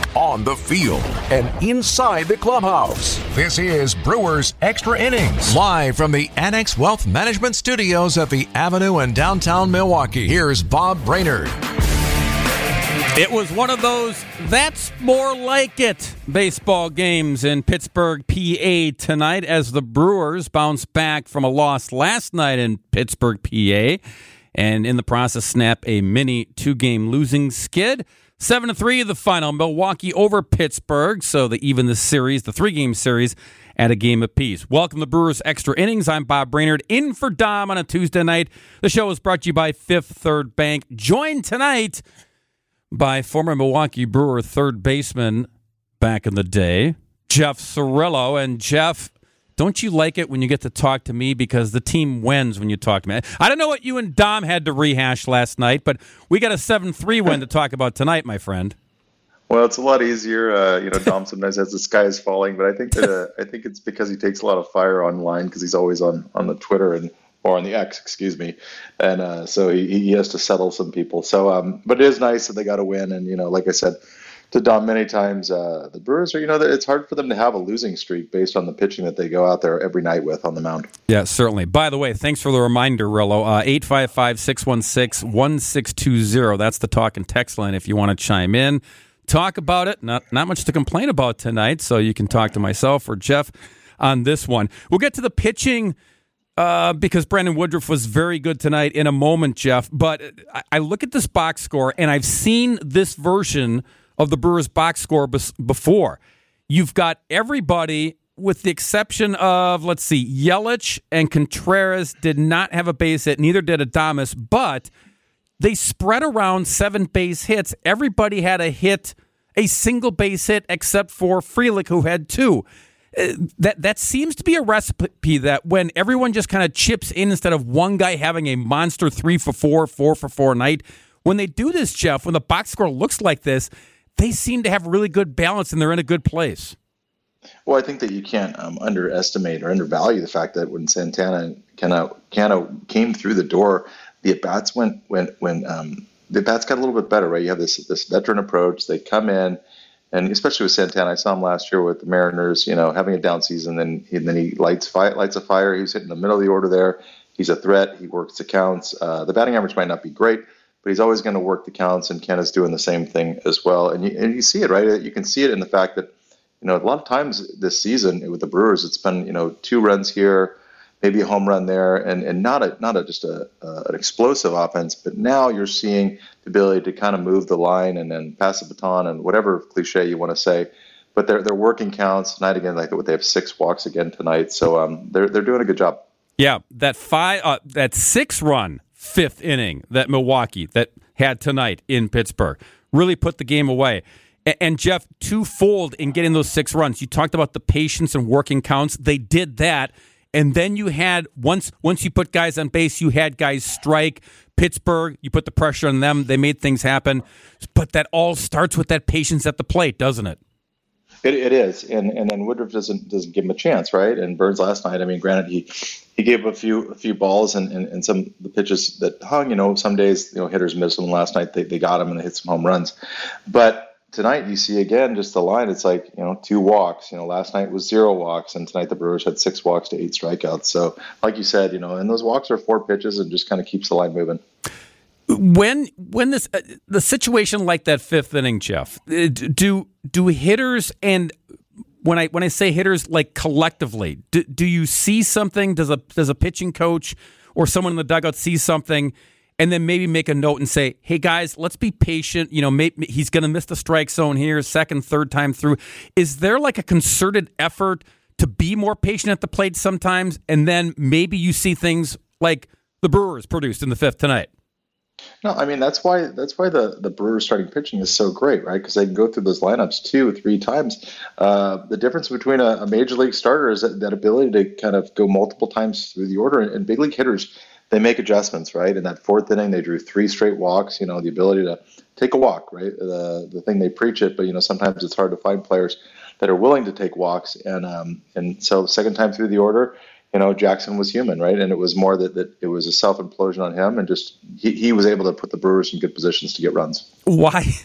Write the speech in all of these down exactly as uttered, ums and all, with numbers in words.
on the field, and inside the clubhouse. This is Brewers Extra Innings, live from the Annex Wealth Management Studios at the Avenue in downtown Milwaukee. Here's Bob Brainerd. It was one of those that's more like it baseball games in Pittsburgh, P A tonight as the Brewers bounce back from a loss last night in Pittsburgh, P A, and in the process snap a mini two-game losing skid. seven to three the final. Milwaukee over Pittsburgh, so they even the series, the three-game series, at a game apiece. Welcome to Brewers Extra Innings. I'm Bob Brainerd, in for Dom on a Tuesday night. The show is brought to you by Fifth Third Bank. Joined tonight by former Milwaukee Brewer third baseman back in the day, Jeff Cirillo. And Jeff, don't you like it when you get to talk to me because the team wins when you talk to me? I don't know what you and Dom had to rehash last night, but we got a seven three win to talk about tonight, my friend. Well, it's a lot easier. Uh, you know, Dom sometimes has the sky is falling, but I think that uh, I think it's because he takes a lot of fire online because he's always on, on the Twitter and or on the X, excuse me, and uh, so he, he has to settle some people. So, um, but it is nice that they got a win, and you know, like I said to Dom many times, uh, the Brewers are, you know, it's hard for them to have a losing streak based on the pitching that they go out there every night with on the mound. Yeah, certainly. By the way, thanks for the reminder, Rillo. Uh, eight five five, six one six, one six two zero. That's the talk and text line if you want to chime in. Talk about it. Not not much to complain about tonight, so you can talk to myself or Jeff on this one. We'll get to the pitching uh, because Brandon Woodruff was very good tonight in a moment, Jeff. But I, I look at this box score, and I've seen this version of the Brewers box score bes- before. You've got everybody, with the exception of, let's see, Yelich and Contreras did not have a base hit. Neither did Adames, but they spread around seven base hits. Everybody had a hit, a single base hit, except for Frelick, who had two. Uh, that that seems to be a recipe that when everyone just kind of chips in instead of one guy having a monster three for four, four for four night, when they do this, Jeff, when the box score looks like this, they seem to have really good balance and they're in a good place. Well, I think that you can't um, underestimate or undervalue the fact that when Santana kind of kind of came through the door, the at-bats went when when um, the at-bats got a little bit better, right? You have this this veteran approach. They come in, and especially with Santana, I saw him last year with the Mariners, you know, having a down season. Then and then he lights fire, lights a fire. He's hitting the middle of the order there. He's a threat. He works the counts. Uh, the batting average might not be great, but he's always going to work the counts. And Ken is doing the same thing as well. And you, and you see it, right? You can see it in the fact that, you know, a lot of times this season with the Brewers, it's been, you know, two runs here, maybe a home run there, and, and not a not a just a uh, an explosive offense. But now you're seeing the ability to kind of move the line and then pass the baton and whatever cliche you want to say. But they're they're working counts tonight again. Like they have six walks again tonight, so um, they're they're doing a good job. Yeah, that five uh, that six run fifth inning that Milwaukee that had tonight in Pittsburgh really put the game away. And, Jeff, twofold in getting those six runs. You talked about the patience and working counts. They did that. And then you had, once once you put guys on base, you had guys strike. Pittsburgh, you put the pressure on them. They made things happen. But that all starts with that patience at the plate, doesn't it? It, it is. And and then Woodruff doesn't doesn't give him a chance, right? And Burns last night, I mean, granted, he he gave a few a few balls and, and, and some of the pitches that hung. You know, some days, you know, hitters miss them. Last night, they, they got him and they hit some home runs. But tonight, you see again just the line. It's like, you know, two walks. You know, last night was zero walks, and tonight the Brewers had six walks to eight strikeouts. So, like you said, you know, and those walks are four pitches and just kind of keeps the line moving. When when this uh, the situation like that fifth inning, Jeff, uh, do do hitters and when I when I say hitters, like collectively, do, do you see something? Does a does a pitching coach or someone in the dugout see something? And then maybe make a note and say, hey, guys, let's be patient. You know, maybe he's going to miss the strike zone here, second, third time through. Is there like a concerted effort to be more patient at the plate sometimes? And then maybe you see things like the Brewers produced in the fifth tonight. No, I mean, that's why that's why the, the Brewers starting pitching is so great, right? Because they can go through those lineups two or three times. Uh, the difference between a, a major league starter is that, that ability to kind of go multiple times through the order. And, and big league hitters, they make adjustments, right? In that fourth inning, they drew three straight walks. You know, the ability to take a walk, right? The the thing they preach it, but you know, sometimes it's hard to find players that are willing to take walks. And um and so second time through the order, you know, Jackson was human, right? And it was more that, that it was a self implosion on him, and just he, he was able to put the Brewers in good positions to get runs. Why?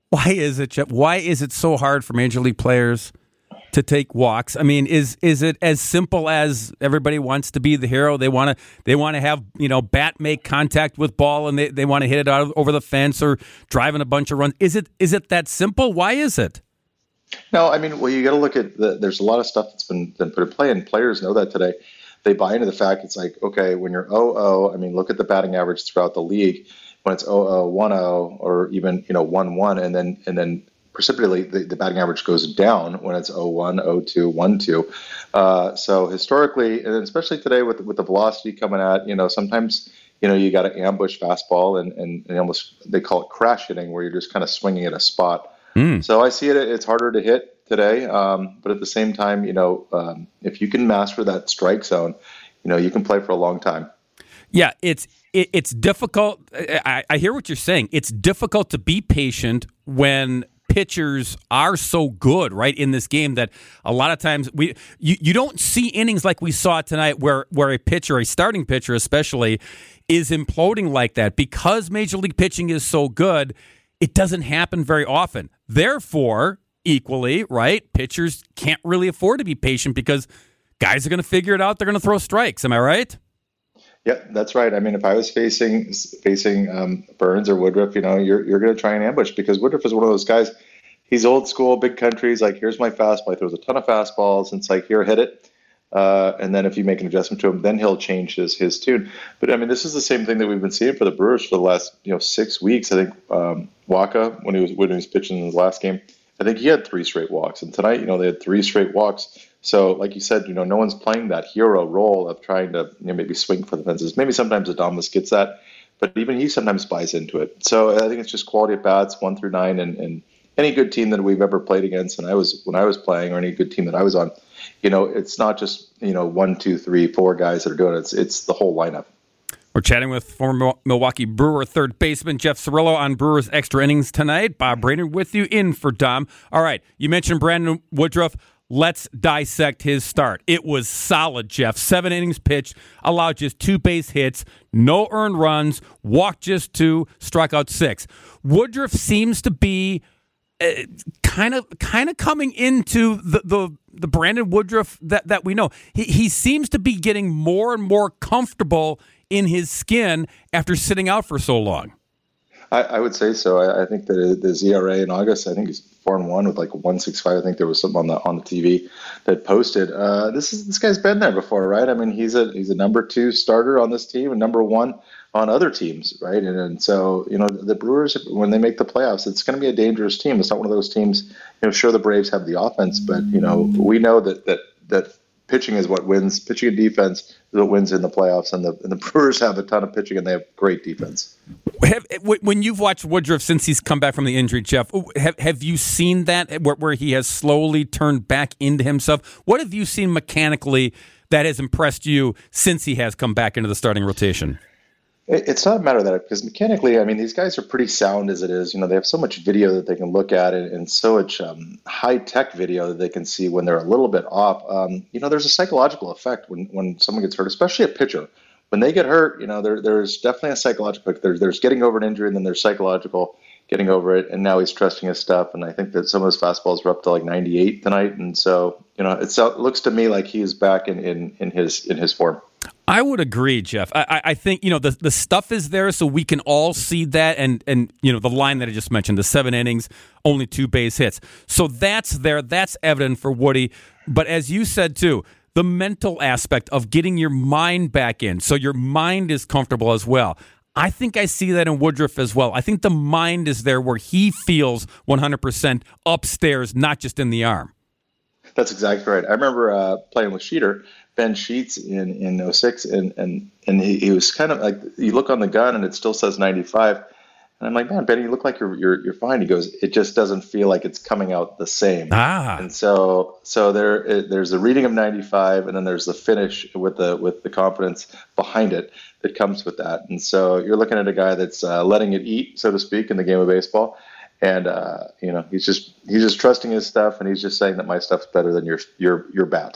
Why is it, Jeff? Why is it so hard for Major League players to take walks? I mean, is is it as simple as everybody wants to be the hero? They want to they want to have, you know, bat make contact with ball, and they, they want to hit it out over the fence or driving a bunch of runs. Is it is it that simple? Why is it? No, I mean, well, you got to look at the, there's a lot of stuff that's been, been put in play, and players know that today. They buy into the fact it's like, okay, when you're oh oh, I mean, look at the batting average throughout the league. When it's oh oh, one oh, or even, you know, one one, and then and then precipitously the, the batting average goes down when it's oh one, oh two, one two. Uh, so historically, and especially today with with the velocity coming at, you know, sometimes, you know, you got to ambush fastball and, and, and almost they call it crash hitting, where you're just kind of swinging at a spot. Mm. So I see it, it's harder to hit today. Um, but at the same time, you know, um, if you can master that strike zone, you know, you can play for a long time. Yeah, it's it, it's difficult. I, I hear what you're saying. It's difficult to be patient when pitchers are so good, right, in this game that a lot of times we you, you don't see innings like we saw tonight where, where a pitcher, a starting pitcher especially, is imploding like that. Because Major League pitching is so good, it doesn't happen very often. Therefore, equally, right, pitchers can't really afford to be patient because guys are going to figure it out. They're going to throw strikes. Am I right? Yeah, that's right. I mean, if I was facing facing um, Burns or Woodruff, you know, you're you're going to try and ambush, because Woodruff is one of those guys. He's old school, big country. He's like, here's my fastball. He throws a ton of fastballs, and it's like, here, hit it. Uh, and then if you make an adjustment to him, then he'll change his his tune. But I mean, this is the same thing that we've been seeing for the Brewers for the last you know six weeks. I think um, Waka, when he was when he was pitching in his last game, I think he had three straight walks, and tonight, you know, they had three straight walks. So, like you said, you know, no one's playing that hero role of trying to you know, maybe swing for the fences. Maybe sometimes Adames gets that, but even he sometimes buys into it. So I think it's just quality at bats, one through nine, and, and any good team that we've ever played against, and I was when I was playing, or any good team that I was on, you know, it's not just you know one, two, three, four guys that are doing it. It's it's the whole lineup. We're chatting with former Milwaukee Brewer third baseman Jeff Cirillo on Brewers Extra Innings tonight. Bob Brainerd with you in for Dom. All right, you mentioned Brandon Woodruff. Let's dissect his start. It was solid, Jeff. Seven innings pitched, allowed just two base hits, no earned runs, walked just two, struck out six. Woodruff seems to be uh, kind of kind of coming into the the, the Brandon Woodruff that, that we know. He, he seems to be getting more and more comfortable in his skin after sitting out for so long. I, I would say so. I, I think that the Z R A in August, I think he's four and one with like one six five. I think there was something on the on the T V that posted. Uh, this is this guy's been there before, right? I mean, he's a he's a number two starter on this team and number one on other teams, right? And, and so you know the Brewers, when they make the playoffs, it's going to be a dangerous team. It's not one of those teams. You know, sure the Braves have the offense, but you know we know that that that. Pitching is what wins. Pitching and defense is what wins in the playoffs, and the and the Brewers have a ton of pitching, and they have great defense. Have, when you've watched Woodruff since he's come back from the injury, Jeff, have have you seen that where, where he has slowly turned back into himself? What have you seen mechanically that has impressed you since he has come back into the starting rotation? It's not a matter of that, because mechanically, I mean, these guys are pretty sound as it is. You know, they have so much video that they can look at, and, and so much um, high-tech video that they can see when they're a little bit off. Um, you know, there's a psychological effect when, when someone gets hurt, especially a pitcher. When they get hurt, you know, there, there's definitely a psychological effect. There's, there's getting over an injury, and then there's psychological getting over it, and now he's trusting his stuff. And I think that some of his fastballs were up to like ninety-eight tonight, and so you know, it's, it looks to me like he's back in, in, in his in his form. I would agree, Jeff. I, I think, you know, the the stuff is there so we can all see that. And, and, you know, the line that I just mentioned, the seven innings, only two base hits. So that's there. That's evident for Woody. But as you said, too, the mental aspect of getting your mind back in. So your mind is comfortable as well. I think I see that in Woodruff as well. I think the mind is there where he feels one hundred percent upstairs, not just in the arm. That's exactly right. I remember uh, playing with Sheeter, Ben Sheets in, in oh six, and, and, and he, he was kind of like, you look on the gun and it still says ninety-five. And I'm like, man, Benny, you look like you're, you're, you're fine. He goes, it just doesn't feel like it's coming out the same. Ah. And so, so there, it, there's the reading of ninety-five, and then there's the finish with the, with the confidence behind it that comes with that. And so you're looking at a guy that's uh, letting it eat, so to speak, in the game of baseball. And, uh, you know, he's just, he's just trusting his stuff, and he's just saying that my stuff's better than your, your, your bat.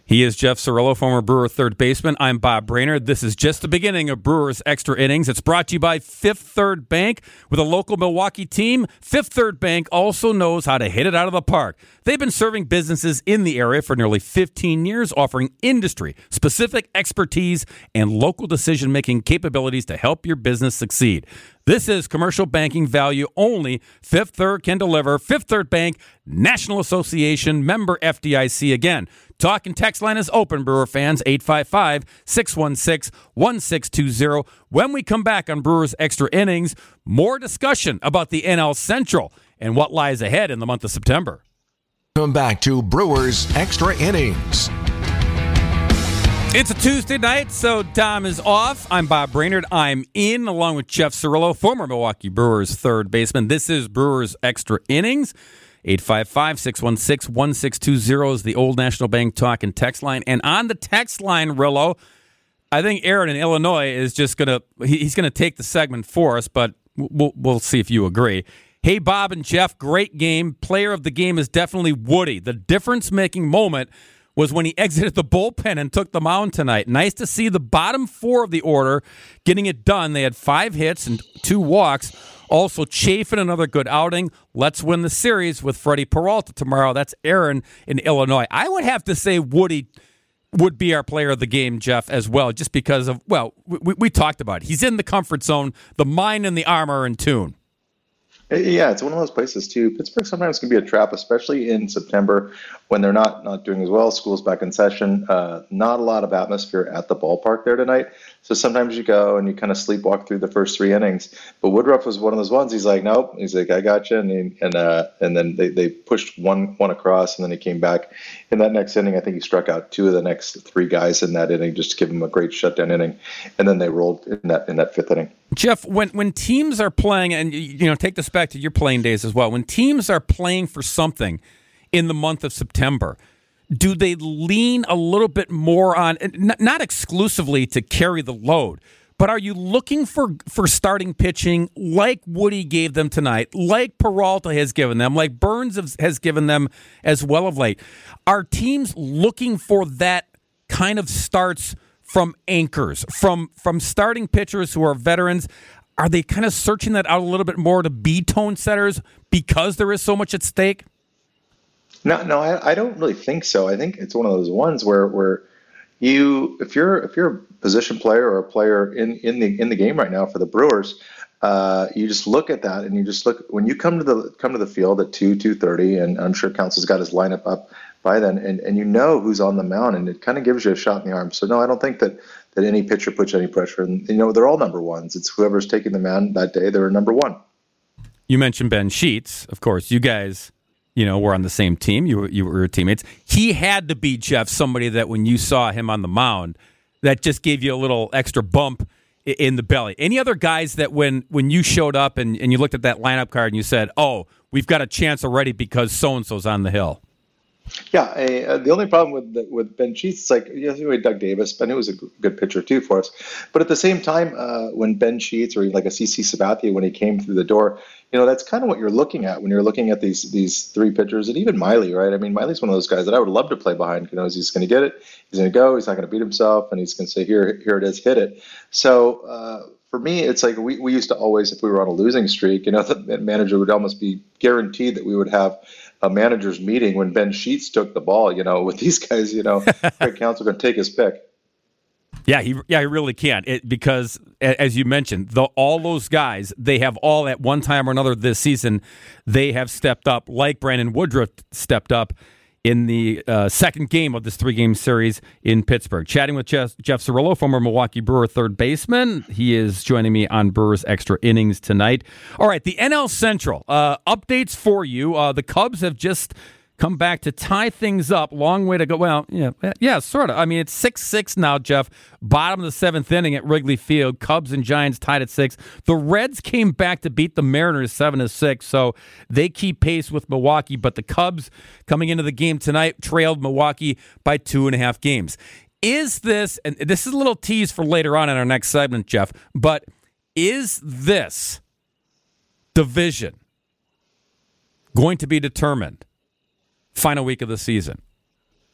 He is Jeff Cirillo, former Brewer third baseman. I'm Bob Brainerd. This is just the beginning of Brewers Extra Innings. It's brought to you by Fifth Third Bank. With a local Milwaukee team, Fifth Third Bank also knows how to hit it out of the park. They've been serving businesses in the area for nearly fifteen years, offering industry-specific expertise and local decision-making capabilities to help your business succeed. This is commercial banking value only Fifth Third can deliver. Fifth Third Bank, National Association, member F D I C. Again, talk and text line is open, Brewer fans, eight five five, six one six, one six two zero. When we come back on Brewers Extra Innings, more discussion about the N L Central and what lies ahead in the month of September. Come back to Brewers Extra Innings. It's a Tuesday night, so Dom is off. I'm Bob Brainerd. I'm in, along with Jeff Cirillo, former Milwaukee Brewers third baseman. This is Brewers Extra Innings. eight five five, six one six, one six two zero is the old National Bank talk and text line. And on the text line, Rillo, I think Aaron in Illinois is just going to he's going to take the segment for us, but we'll, we'll see if you agree. Hey, Bob and Jeff, great game. Player of the game is definitely Woody. The difference-making moment was when he exited the bullpen and took the mound tonight. Nice to see the bottom four of the order getting it done. They had five hits and two walks. Also, Chafin, another good outing. Let's win the series with Freddie Peralta tomorrow. That's Aaron in Illinois. I would have to say Woody would be our player of the game, Jeff, as well, just because of, well, we, we talked about it. He's in the comfort zone. The mind and the arm are in tune. Yeah, it's one of those places, too. Pittsburgh sometimes can be a trap, especially in September when they're not, not doing as well. School's back in session. Uh, not a lot of atmosphere at the ballpark there tonight. So sometimes you go and you kind of sleepwalk through the first three innings. But Woodruff was one of those ones. He's like, nope. He's like, I got you. And he, and uh, and then they, they pushed one one across, and then he came back. In that next inning, I think he struck out two of the next three guys in that inning just to give him a great shutdown inning. And then they rolled in that in that fifth inning. Jeff, when when teams are playing, and you know, take this back to your playing days as well, when teams are playing for something in the month of September, do they lean a little bit more on, not exclusively to carry the load, but are you looking for, for starting pitching like Woody gave them tonight, like Peralta has given them, like Burns has given them as well of late? Are teams looking for that kind of starts from anchors, from from starting pitchers who are veterans? Are they kind of searching that out a little bit more to be tone setters because there is so much at stake? No, no, I, I don't really think so. I think it's one of those ones where, where you, if you're if you're a position player or a player in, in the in the game right now for the Brewers, uh, you just look at that and you just look when you come to the come to the field at two two thirty, and I'm sure Counsell's got his lineup up by then, and, and you know who's on the mound, and it kind of gives you a shot in the arm. So no, I don't think that, that any pitcher puts any pressure. And you know, they're all number ones. It's whoever's taking the mound that day, they're number one. You mentioned Ben Sheets, of course. You guys, you know, were on the same team. You were, you were teammates. He had to be, Jeff, somebody that when you saw him on the mound, that just gave you a little extra bump in the belly. Any other guys that when, when you showed up and, and you looked at that lineup card and you said, oh, we've got a chance already because so-and-so's on the hill? Yeah, uh, the only problem with with Ben Sheets is like, yes, we had Doug Davis. Ben, who was a good pitcher too for us. But at the same time, uh, when Ben Sheets or like a C C Sabathia, when he came through the door, you know, that's kind of what you're looking at when you're looking at these these three pitchers, and even Miley, right? I mean, Miley's one of those guys that I would love to play behind. You know, he's going to get it, he's going to go, he's not going to beat himself, and he's going to say, here, here it is, hit it. So uh, for me, it's like we, we used to always, if we were on a losing streak, you know, the manager would almost be guaranteed that we would have a manager's meeting when Ben Sheets took the ball. You know, with these guys, you know, Craig Counsell going to take his pick. Yeah, he yeah he really can. It, because as you mentioned, the, all those guys, they have all at one time or another this season, they have stepped up, like Brandon Woodruff stepped up in the uh, second game of this three-game series in Pittsburgh. Chatting with Jeff, Jeff Cirillo, former Milwaukee Brewer third baseman. He is joining me on Brewers Extra Innings tonight. All right, the N L Central. Uh, updates for you. Uh, the Cubs have just come back to tie things up. Long way to go. Well, yeah, yeah, sort of. I mean, it's six six now, Jeff. Bottom of the seventh inning at Wrigley Field. Cubs and Giants tied at six. The Reds came back to beat the Mariners seven to six, so they keep pace with Milwaukee. But the Cubs, coming into the game tonight, trailed Milwaukee by two and a half games. Is this, and this is a little tease for later on in our next segment, Jeff, but is this division going to be determined final week of the season?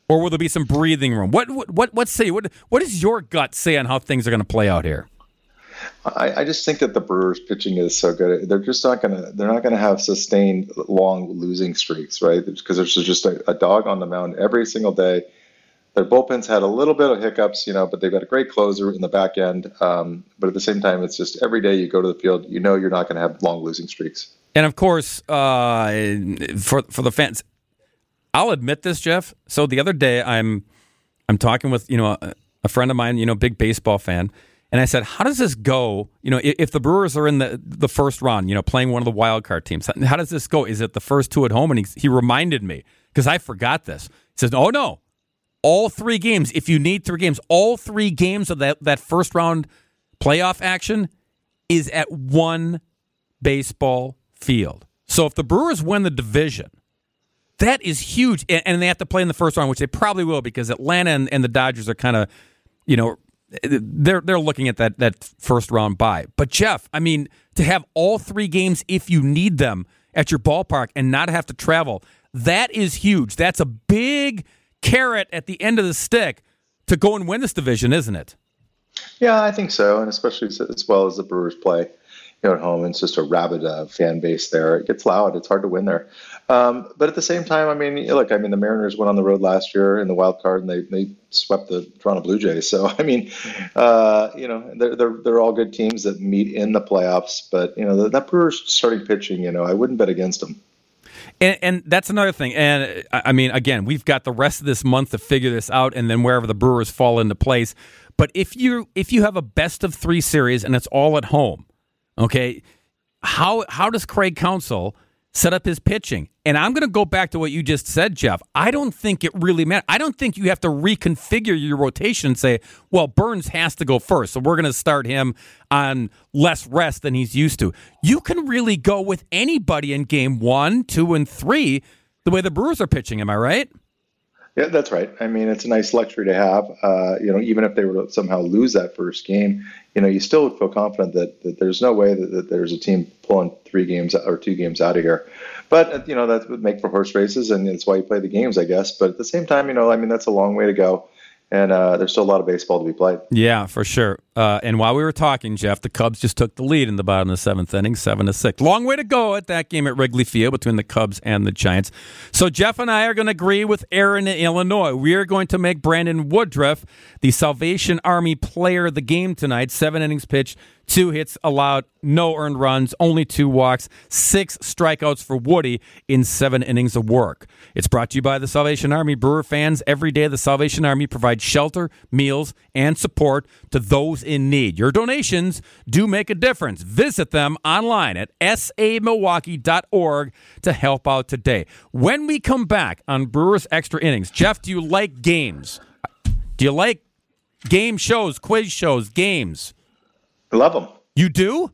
or will there be some breathing room? What what what, what say? What what does your gut say on how things are going to play out here? I, I just think that the Brewers' pitching is so good. They're just not going to. They're not going to have sustained long losing streaks, right? Because there's just a, a dog on the mound every single day. Their bullpen's had a little bit of hiccups, you know, but they've got a great closer in the back end. Um, but at the same time, it's just every day you go to the field, you know, you're not going to have long losing streaks. And of course, uh, for for the fans, I'll admit this, Jeff. So the other day, I'm I'm talking with you know a, a friend of mine, you know, big baseball fan. And I said, how does this go? You know, if the Brewers are in the, the first round, you know, playing one of the wild card teams, how does this go? Is it the first two at home? And he, he reminded me, because I forgot this. He says, oh, no, all three games, if you need three games, all three games of that, that first round playoff action is at one baseball field. So if the Brewers win the division, that is huge. And, and they have to play in the first round, which they probably will, because Atlanta and, and the Dodgers are kind of, you know, They're they're looking at that, that first round bye. But, Jeff, I mean, to have all three games, if you need them, at your ballpark and not have to travel, that is huge. That's a big carrot at the end of the stick to go and win this division, isn't it? Yeah, I think so, and especially as well as the Brewers play, you know, at home. It's just a rabid uh, fan base there. It gets loud. It's hard to win there. Um, but at the same time, I mean, look, I mean, the Mariners went on the road last year in the wild card, and they, they swept the Toronto Blue Jays. So, I mean, uh, you know, they're, they're, they're all good teams that meet in the playoffs. But, you know, that Brewers starting pitching, you know, I wouldn't bet against them. And, and that's another thing. And, I mean, again, we've got the rest of this month to figure this out, and then wherever the Brewers fall into place. But if you if you have a best of three series and it's all at home, okay, how how does Craig Counsell set up his pitching? And I'm going to go back to what you just said, Jeff. I don't think it really matters. I don't think you have to reconfigure your rotation and say, well, Burns has to go first, so we're going to start him on less rest than he's used to. You can really go with anybody in game one, two, and three the way the Brewers are pitching. Am I right? Yeah, that's right. I mean, it's a nice luxury to have. Uh, you know, even if they were to somehow lose that first game, you know, you still would feel confident that, that there's no way that, that there's a team pulling three games or two games out of here. But, you know, that would make for horse races, and it's why you play the games, I guess. But at the same time, you know, I mean, that's a long way to go. And uh, there's still a lot of baseball to be played. Yeah, for sure. Uh, and while we were talking, Jeff, the Cubs just took the lead in the bottom of the seventh inning, seven to six. Long way to go at that game at Wrigley Field between the Cubs and the Giants. So Jeff and I are going to agree with Aaron in Illinois. We are going to make Brandon Woodruff the Salvation Army player of the game tonight. Seven innings pitched, two hits allowed, no earned runs, only two walks, six strikeouts for Woody in seven innings of work. It's brought to you by the Salvation Army. Brewer fans, every day the Salvation Army provides shelter, meals, and support to those in need. Your donations do make a difference. Visit them online at s a milwaukee dot org to help out today. When we come back on Brewers Extra Innings, Jeff, do you like games? Do you like game shows, quiz shows, games? I love them. You do?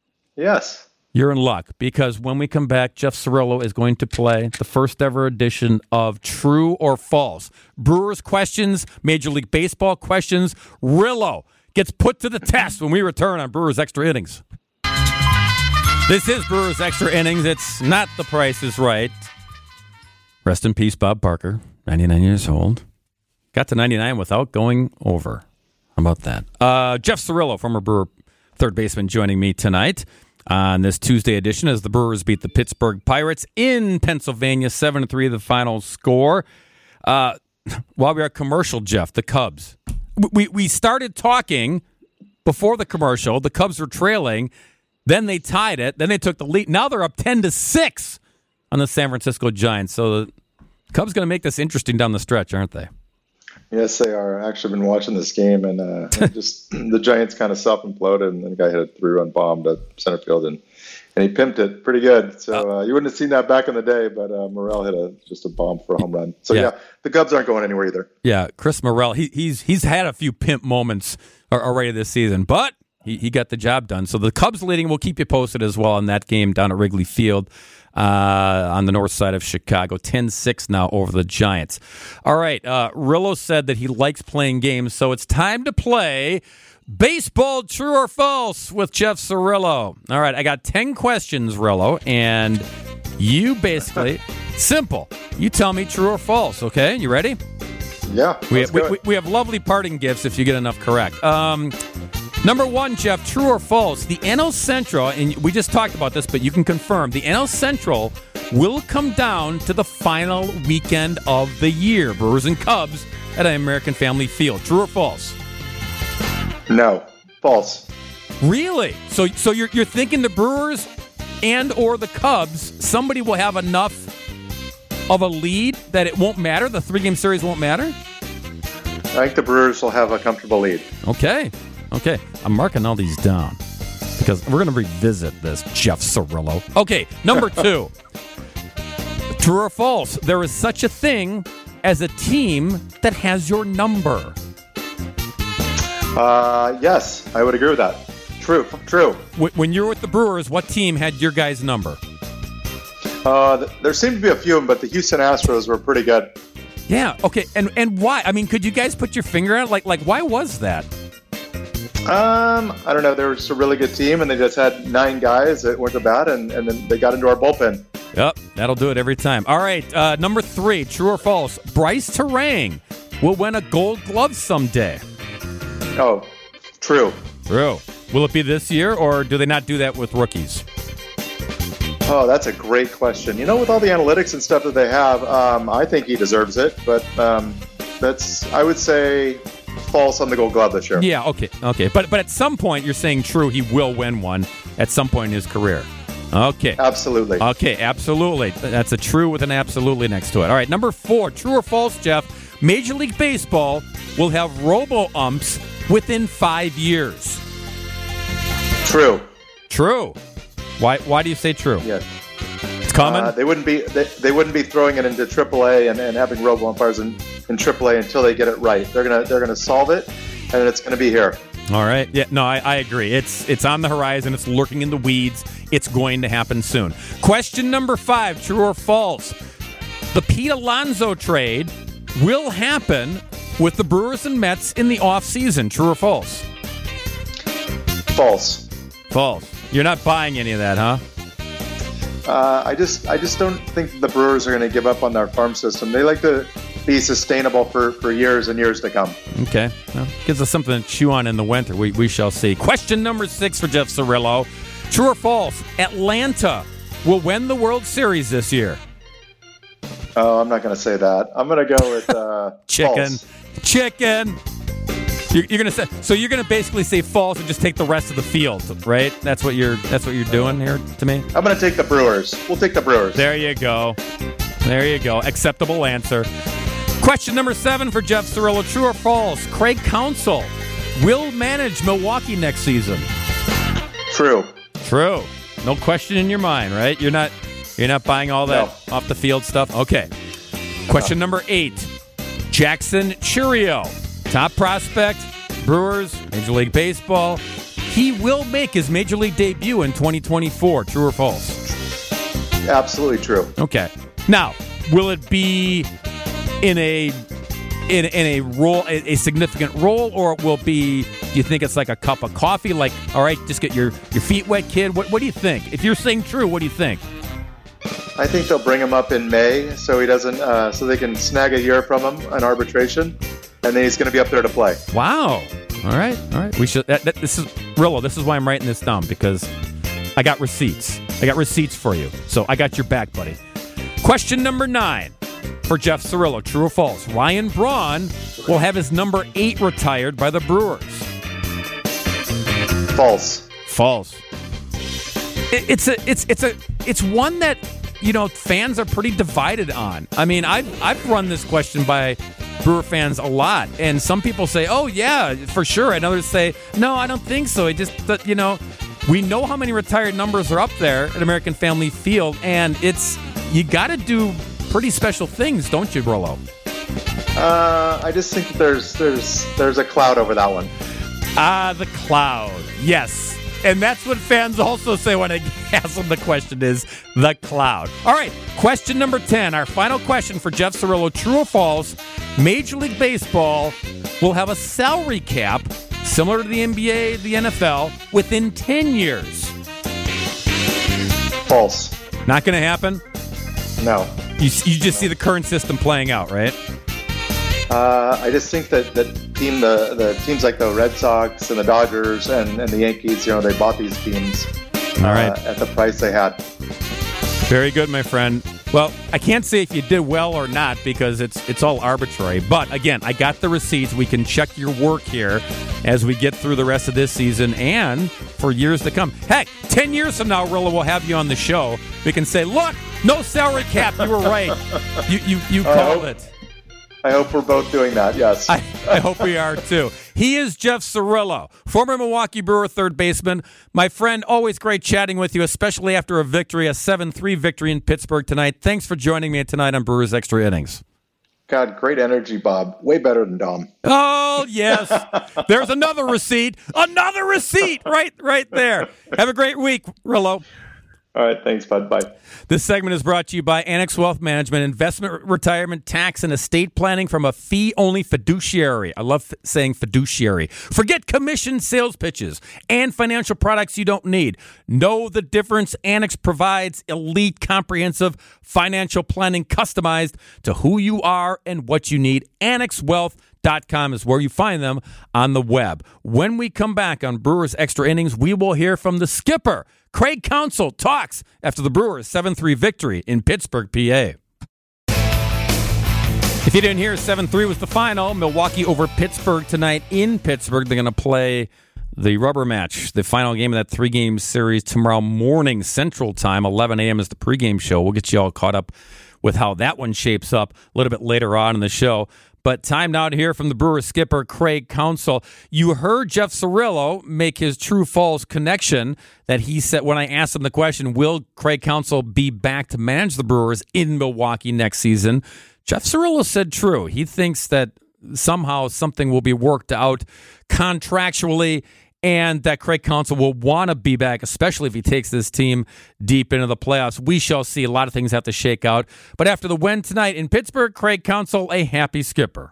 Yes. You're in luck, because when we come back, Jeff Cirillo is going to play the first ever edition of True or False. Brewers questions, Major League Baseball questions. Rillo gets put to the test when we return on Brewers Extra Innings. This is Brewers Extra Innings. It's not The Price is Right. Rest in peace, Bob Barker, ninety-nine years old. Got to ninety-nine without going over. How about that? Uh, Jeff Cirillo, former Brewer third baseman, joining me tonight on this Tuesday edition as the Brewers beat the Pittsburgh Pirates in Pennsylvania, seven to three, the final score. Uh, while we are commercial, Jeff, the Cubs. We, we started talking before the commercial. The Cubs were trailing. Then they tied it. Then they took the lead. Now they're up ten to six on the San Francisco Giants. So the Cubs going to make this interesting down the stretch, aren't they? Yes, they are. I've actually been watching this game, and uh, just the Giants kind of self-imploded, and then the guy hit a three-run bomb to center field, and, and he pimped it pretty good. So uh, you wouldn't have seen that back in the day, but uh, Morel hit a just a bomb for a home run. So, yeah, yeah the Cubs aren't going anywhere either. Yeah, Chris Morel, he, he's he's had a few pimp moments already this season, but he, he got the job done. So the Cubs leading, we'll keep you posted as well on that game down at Wrigley Field. Uh, on the north side of Chicago, ten six now over the Giants. All right, uh, Rillo said that he likes playing games, so it's time to play Baseball True or False with Jeff Cirillo. All right, I got ten questions, Rillo, and you basically, simple, you tell me true or false, okay? You ready? Yeah, we let's we, do it. we, we have lovely parting gifts if you get enough correct. Um, number one, Jeff, true or false? The N L Central, and we just talked about this, but you can confirm the N L Central will come down to the final weekend of the year. Brewers and Cubs at American Family Field. True or false? No, false. Really? So so you're you're thinking the Brewers and or the Cubs, somebody will have enough of a lead that it won't matter? The three-game series won't matter? I think the Brewers will have a comfortable lead. Okay. Okay. I'm marking all these down because we're going to revisit this, Jeff Cirillo. Okay, number two. True or false? There is such a thing as a team that has your number. Uh, yes, I would agree with that. True, true. When you were with the Brewers, what team had your guy's number? Uh, there seemed to be a few of them, but the Houston Astros were pretty good. Yeah. Okay. And and why? I mean, could you guys put your finger on it? Like like why was that? Um, I don't know. They were just a really good team, and they just had nine guys that weren't bad, and, and then they got into our bullpen. Yep, that'll do it every time. All right, uh, number three, true or false? Bryce Terang will win a Gold Glove someday. Oh, true. True. Will it be this year, or do they not do that with rookies? Oh, that's a great question. You know, with all the analytics and stuff that they have, um, I think he deserves it. But um, that's, I would say, false on the Gold Glove this year. Yeah, okay, okay. But but at some point, you're saying true, he will win one at some point in his career. Okay. Absolutely. Okay, absolutely. That's a true with an absolutely next to it. All right, number four, true or false, Jeff? Major League Baseball will have robo-umps within five years. True. True. Why Why do you say true? Yeah. It's coming? Uh, they wouldn't be they, they wouldn't be throwing it into triple A and, and having robo umpires in, in triple A until they get it right. They're gonna they're gonna solve it, and it's gonna be here. All right. Yeah, no, I, I agree. It's it's on the horizon. It's lurking in the weeds. It's going to happen soon. Question number five, true or false? The Pete Alonso trade will happen with the Brewers and Mets in the offseason. True or false? False. False. You're not buying any of that, huh? Uh, I just I just don't think the Brewers are going to give up on their farm system. They like to be sustainable for, for years and years to come. Okay. Well, gives us something to chew on in the winter. We we shall see. Question number six for Jeff Cirillo. True or false? Atlanta will win the World Series this year. Oh, I'm not going to say that. I'm going to go with uh, Chicken. false. Chicken. You're, you're gonna say so. You're gonna basically say false and just take the rest of the field, right? That's what you're. That's what you're doing here to me. I'm going to take the Brewers. We'll take the Brewers. There you go. There you go. Acceptable answer. Question number seven for Jeff Cirillo. True or false? Craig Counsell will manage Milwaukee next season. True. True. No question in your mind, right? You're not. You're not buying all that No. off the field stuff. Okay. Question number eight. Jackson Chourio, top prospect, Brewers, Major League Baseball. He will make his Major League debut in twenty twenty-four. True or false? Absolutely true. Okay. Now, will it be in a in in a role, a, a significant role, or it will be? Do you think it's like a cup of coffee? Like, all right, just get your, your feet wet, kid. What what do you think? If you're saying true, what do you think? I think they'll bring him up in May so he doesn't, uh, so they can snag a year from him on arbitration, and then he's going to be up there to play. Wow. All right. All right. We should. That, that, this is Rillo. This is why I'm writing this down, because I got receipts. I got receipts for you. So I got your back, buddy. Question number nine for Jeff Cirillo. True or false? Ryan Braun will have his number eight retired by the Brewers. False. False. It, it's a. It's it's a. It's one that, you know, fans are pretty divided on. I mean, I've I've run this question by Brewer fans a lot, and some people say, "Oh yeah, for sure," and others say, "No, I don't think so." It just, that, you know, we know how many retired numbers are up there at American Family Field, and it's you got to do pretty special things, don't you, Rollo? Uh, I just think that there's there's there's a cloud over that one. Ah, the cloud. Yes. And that's what fans also say when I ask them the question is the cloud. All right, question number ten, our final question for Jeff Cirillo. True or false, Major League Baseball will have a salary cap similar to the N B A, the N F L, within ten years? False. Not going to happen? No. You, you just see the current system playing out, right? Uh, I just think that that team, the the teams like the Red Sox and the Dodgers and, and the Yankees, you know, they bought these teams All right. uh, at the price they had. Very good, my friend. Well, I can't say if you did well or not because it's it's all arbitrary. But again, I got the receipts. We can check your work here as we get through the rest of this season and for years to come. Heck, ten years from now, Rilla will have you on the show. We can say, look, no salary cap. You were right. You you you called hope, it. I hope we're both doing that. Yes. I, I hope we are too. He is Jeff Cirillo, former Milwaukee Brewer third baseman. My friend, always great chatting with you, especially after a victory, a seven three victory in Pittsburgh tonight. Thanks for joining me tonight on Brewers Extra Innings. God, great energy, Bob. Way better than Dom. Oh, yes. There's another receipt. Another receipt right right there. Have a great week, Rillo. All right, thanks, bud. Bye. This segment is brought to you by Annex Wealth Management, investment, retirement, tax, and estate planning from a fee-only fiduciary. I love f- saying fiduciary. Forget commission sales pitches and financial products you don't need. Know the difference. Annex provides elite, comprehensive financial planning customized to who you are and what you need. Annex Wealth Dot com is where you find them on the web. When we come back on Brewers Extra Innings, we will hear from the skipper. Craig Counsell talks after the Brewers' seven three victory in Pittsburgh, P A. If you didn't hear, seven three was the final. Milwaukee over Pittsburgh tonight in Pittsburgh. They're going to play the rubber match, the final game of that three-game series tomorrow morning Central Time. eleven a.m. is the pregame show. We'll get you all caught up with how that one shapes up a little bit later on in the show. But time now to hear from the Brewers skipper, Craig Counsell. You heard Jeff Cirillo make his true-false connection that he said when I asked him the question, will Craig Counsell be back to manage the Brewers in Milwaukee next season? Jeff Cirillo said true. He thinks that somehow something will be worked out contractually and that Craig Counsell will want to be back, especially if he takes this team deep into the playoffs. We shall see. A lot of things have to shake out. But after the win tonight in Pittsburgh, Craig Counsell, a happy skipper.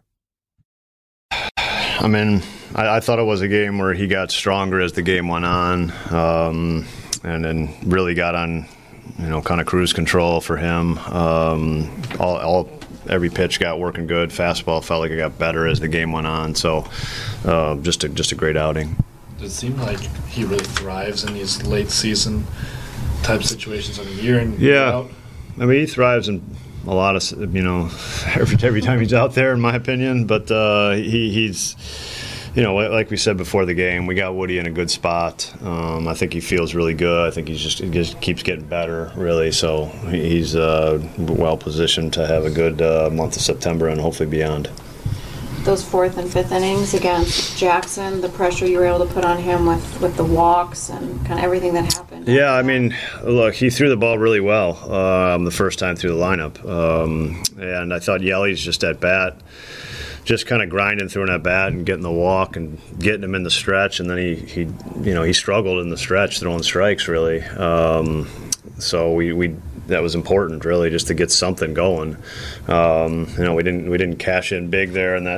I mean, I, I thought it was a game where he got stronger as the game went on, um, and then really got on, you know, kind of cruise control for him. Um, all, all every pitch got working good. Fastball felt like it got better as the game went on. So, uh, just a just a great outing. Does it seem like he really thrives in these late season type situations on a year in year yeah. out? I mean, he thrives in a lot of, you know, every every time he's out there, in my opinion. But uh, he he's, you know, like we said before the game, we got Woody in a good spot. Um, I think he feels really good. I think he's just he just keeps getting better, really. So he's uh, well positioned to have a good uh, month of September and hopefully beyond. Those fourth and fifth innings against Jackson, the pressure you were able to put on him with, with the walks and kind of everything that happened. Yeah, I mean, look, he threw the ball really well um, the first time through the lineup. Um, and I thought Yelly's just at bat, just kind of grinding through an at bat and getting the walk and getting him in the stretch. And then he, he you know, he struggled in the stretch throwing strikes, really. Um, so we, we that was important, really, just to get something going. Um, you know, we didn't we didn't cash in big there in that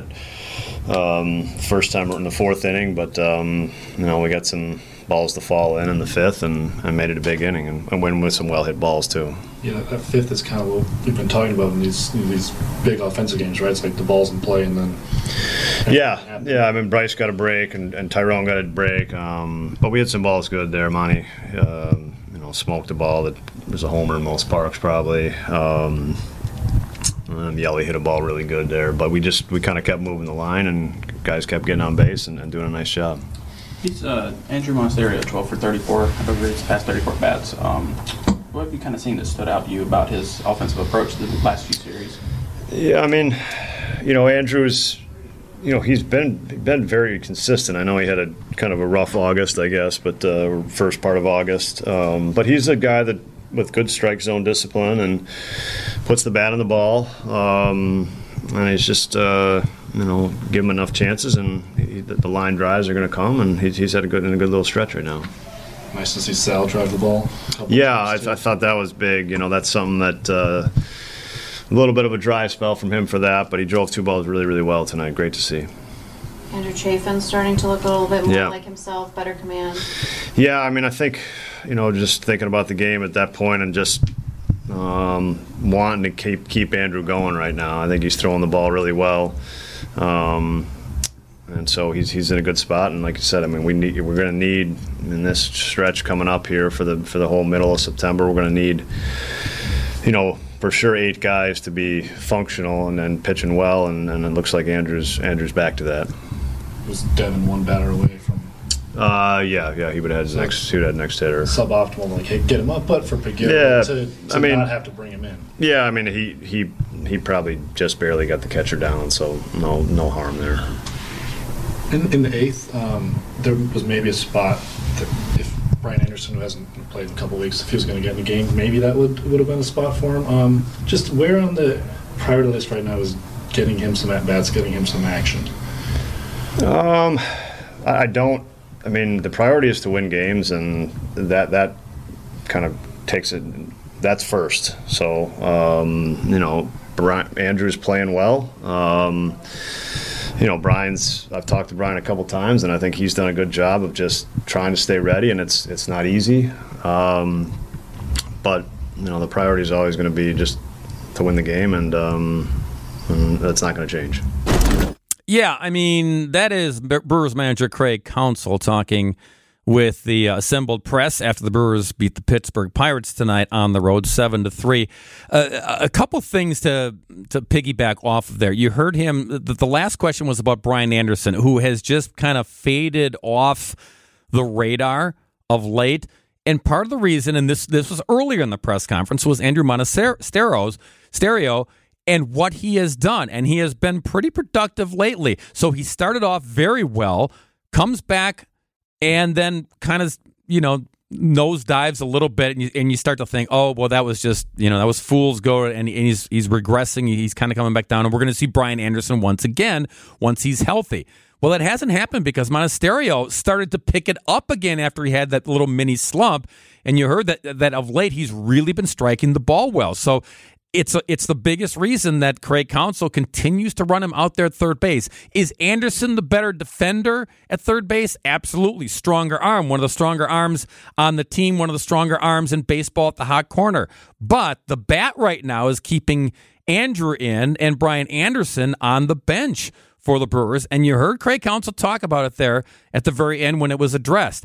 um, first time in the fourth inning, but um, you know, we got some balls to fall in in the fifth and, and made it a big inning and, and win with some well hit balls too. Yeah, that fifth is kind of what we've been talking about in these in these big offensive games, right? It's like the ball's in play and then. Yeah, yeah. I mean, Bryce got a break and, and Tyrone got a break, um, but we had some balls good there. Monty, um, you know, smoked the ball that was a homer in most parks probably. Um, and Yelly hit a ball really good there, but we just we kind of kept moving the line and guys kept getting on base and, and doing a nice job. He's uh, Andrew Monasterio, twelve for thirty-four over his past thirty-four bats. Um, what have you kind of seen that stood out to you about his offensive approach to the last few series? Yeah, I mean, you know, Andrew's, you know, he's been been very consistent. I know he had a kind of a rough August, I guess, but uh, first part of August. Um, but he's a guy that with good strike zone discipline and puts the bat on the ball. Um, and he's just, uh, you know, give him enough chances, and he, the line drives are going to come. And he's, he's had a good in a good little stretch right now. Nice to see Sal drive the ball. Yeah, I, I thought that was big. You know, that's something that uh, a little bit of a dry spell from him for that, but he drove two balls really, really well tonight. Great to see. Andrew Chafin starting to look a little bit more yeah. like himself, better command. Yeah, I mean, I think, you know, just thinking about the game at that point and just um, wanting to keep keep Andrew going right now. I think he's throwing the ball really well. Um, And so he's he's in a good spot, and like you said, I mean, we need we're going to need in this stretch coming up here for the for the whole middle of September. We're going to need, you know, for sure eight guys to be functional and then pitching well, and, and it looks like Andrew's Andrew's back to that. Was Devin one batter away from? Uh, yeah, yeah, he would have had his next he would have had next hitter. Suboptimal, like hey, get him up, but for Piguet Yeah, to, to I mean, not have to bring him in. Yeah, I mean he he he probably just barely got the catcher down, so no no harm there. In, in the eighth, um, there was maybe a spot that if Brian Anderson, who hasn't played in a couple weeks, if he was going to get in the game, maybe that would would have been a spot for him. Um, just where on the priority list right now is getting him some at bats, getting him some action. Um, I don't. I mean, the priority is to win games, and that that kind of takes it. That's first. So um, you know, Brian, Andrew's playing well. Um, You know, Brian's. I've talked to Brian a couple times, and I think he's done a good job of just trying to stay ready. And it's it's not easy, um, but you know, the priority is always going to be just to win the game, and, um, and that's not going to change. Yeah, I mean, that is Brewers manager Craig Counsell talking with the uh, assembled press after the Brewers beat the Pittsburgh Pirates tonight on the road, seven to three. Uh, a couple things to to piggyback off of there. You heard him. The, the last question was about Brian Anderson, who has just kind of faded off the radar of late. And part of the reason, and this this was earlier in the press conference, was Andrew Monastero's stereo and what he has done, and he has been pretty productive lately. So he started off very well, comes back. And then kind of, you know, nosedives a little bit, and you, and you start to think, oh, well, that was just, you know, that was fool's gold, and, and he's he's regressing. He's kind of coming back down, and we're going to see Brian Anderson once again once he's healthy. Well, that hasn't happened because Monasterio started to pick it up again after he had that little mini slump, and you heard that that of late he's really been striking the ball well. So It's a, it's the biggest reason that Craig Counsell continues to run him out there at third base. Is Anderson the better defender at third base? Absolutely. Stronger arm. One of the stronger arms on the team. One of the stronger arms in baseball at the hot corner. But the bat right now is keeping Andrew in and Brian Anderson on the bench for the Brewers. And you heard Craig Counsell talk about it there at the very end when it was addressed.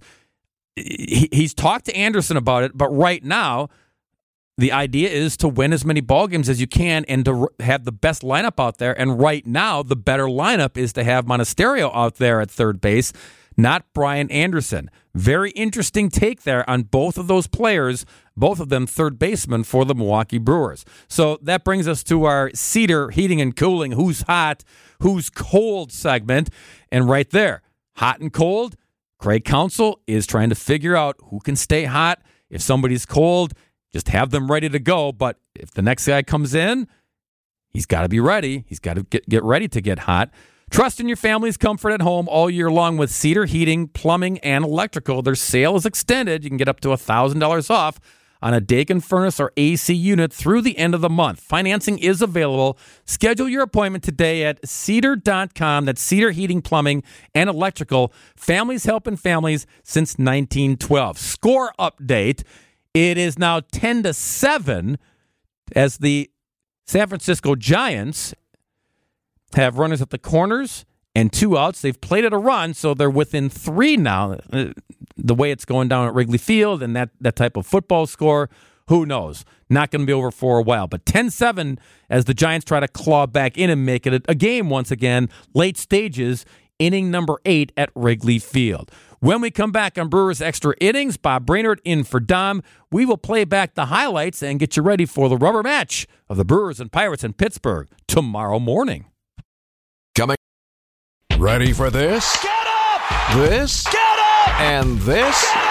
He, he's talked to Anderson about it, but right now, the idea is to win as many ball games as you can and to have the best lineup out there. And right now, the better lineup is to have Monasterio out there at third base, not Brian Anderson. Very interesting take there on both of those players, both of them third basemen for the Milwaukee Brewers. So that brings us to our Cedar Heating and Cooling, who's hot, who's cold segment. And right there, hot and cold, Craig Counsell is trying to figure out who can stay hot. If somebody's cold, just have them ready to go. But if the next guy comes in, he's got to be ready. He's got to get, get ready to get hot. Trust in your family's comfort at home all year long with Cedar Heating, Plumbing, and Electrical. Their sale is extended. You can get up to one thousand dollars off on a Daikin furnace or A C unit through the end of the month. Financing is available. Schedule your appointment today at cedar dot com. That's Cedar Heating, Plumbing, and Electrical. Families helping families since nineteen twelve. Score update. It is now ten to seven as the San Francisco Giants have runners at the corners and two outs. They've played it a run, so they're within three now. The way it's going down at Wrigley Field and that, that type of football score, who knows? Not going to be over for a while. But ten seven as the Giants try to claw back in and make it a game once again. Late stages, inning number eight at Wrigley Field. When we come back on Brewers Extra Innings, Bob Brainerd in for Dom. We will play back the highlights and get you ready for the rubber match of the Brewers and Pirates in Pittsburgh tomorrow morning. Coming. Ready for this? Get up! This? Get up! And this? Get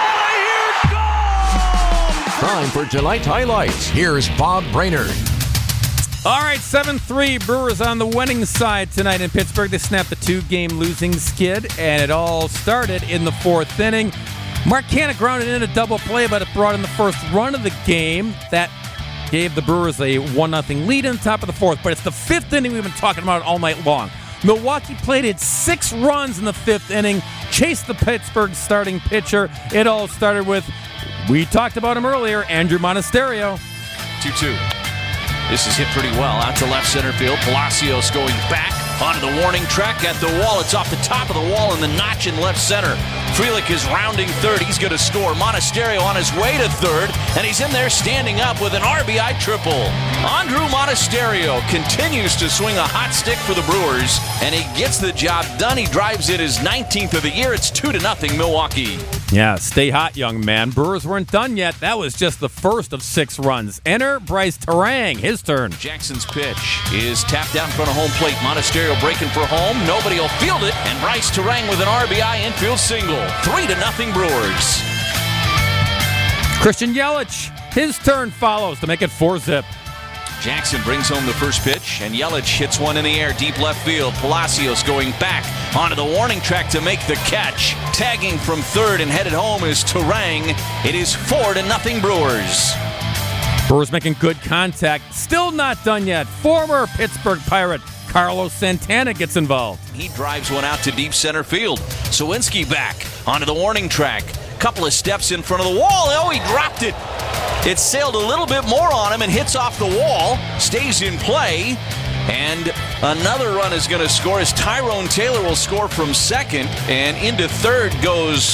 out of here! Go! Time for tonight's highlights. Here's Bob Brainerd. All right, seven three, Brewers on the winning side tonight in Pittsburgh. They snapped the two-game losing skid, and it all started in the fourth inning. Mark Canha grounded in a double play, but it brought in the first run of the game. That gave the Brewers a one nothing lead in the top of the fourth, but it's the fifth inning we've been talking about all night long. Milwaukee plated six runs in the fifth inning, chased the Pittsburgh starting pitcher. It all started with, we talked about him earlier, Andrew Monasterio. two two. This is hit pretty well out to left center field. Palacios going back onto the warning track at the wall. It's off the top of the wall in the notch in left center. Frelick is rounding third. He's going to score. Monasterio on his way to third, and he's in there standing up with an R B I triple. Andrew Monasterio continues to swing a hot stick for the Brewers, and he gets the job done. He drives in his nineteenth of the year. It's two to nothing Milwaukee. Yeah, stay hot, young man. Brewers weren't done yet. That was just the first of six runs. Enter Bryce Terang. His turn. Jackson's pitch is tapped down in front of home plate. Monasterio breaking for home. Nobody will field it, and Bryce Terang with an R B I infield single. Three to nothing Brewers. Christian Yelich. His turn follows to make it four zip. Jackson brings home the first pitch, and Yelich hits one in the air, deep left field. Palacios going back onto the warning track to make the catch. Tagging from third and headed home is Terang. It is four to nothing Brewers. Brewers making good contact. Still not done yet. Former Pittsburgh Pirate Carlos Santana gets involved. He drives one out to deep center field. Sawinski back onto the warning track. Couple of steps in front of the wall. Oh, he dropped it. It sailed a little bit more on him and hits off the wall. Stays in play. And another run is going to score as Tyrone Taylor will score from second. And into third goes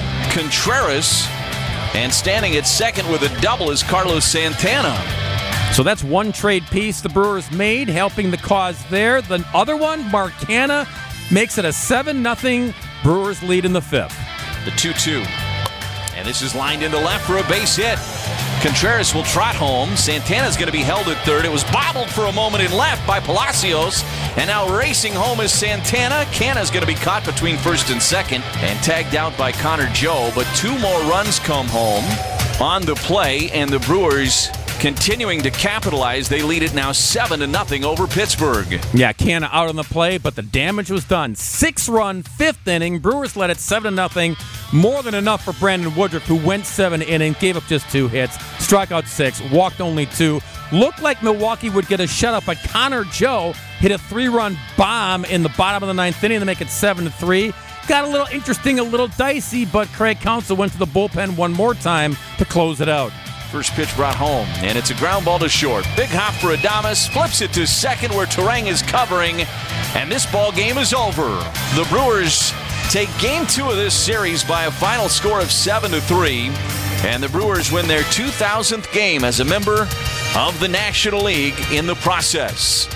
Contreras. And standing at second with a double is Carlos Santana. So that's one trade piece the Brewers made, helping the cause there. The other one, Marcana, makes it a seven nothing Brewers lead in the fifth. The two two. And this is lined into left for a base hit. Contreras will trot home. Santana's going to be held at third. It was bobbled for a moment in left by Palacios. And now racing home is Santana. Canna's going to be caught between first and second and tagged out by Connor Joe. But two more runs come home on the play, and the Brewers continuing to capitalize. They lead it now seven to nothing over Pittsburgh. Yeah, Canna out on the play, but the damage was done. Six-run, fifth inning. Brewers led it seven to nothing. More than enough for Brandon Woodruff, who went seven innings, gave up just two hits, struck out six, walked only two. Looked like Milwaukee would get a shutout, but Connor Joe hit a three-run bomb in the bottom of the ninth inning to make it seven to three. Got a little interesting, a little dicey, but Craig Counsell went to the bullpen one more time to close it out. First pitch brought home, and it's a ground ball to short. Big hop for Adames, flips it to second where Terang is covering, and this ball game is over. The Brewers take game two of this series by a final score of seven to three, and the Brewers win their two thousandth game as a member of the National League in the process.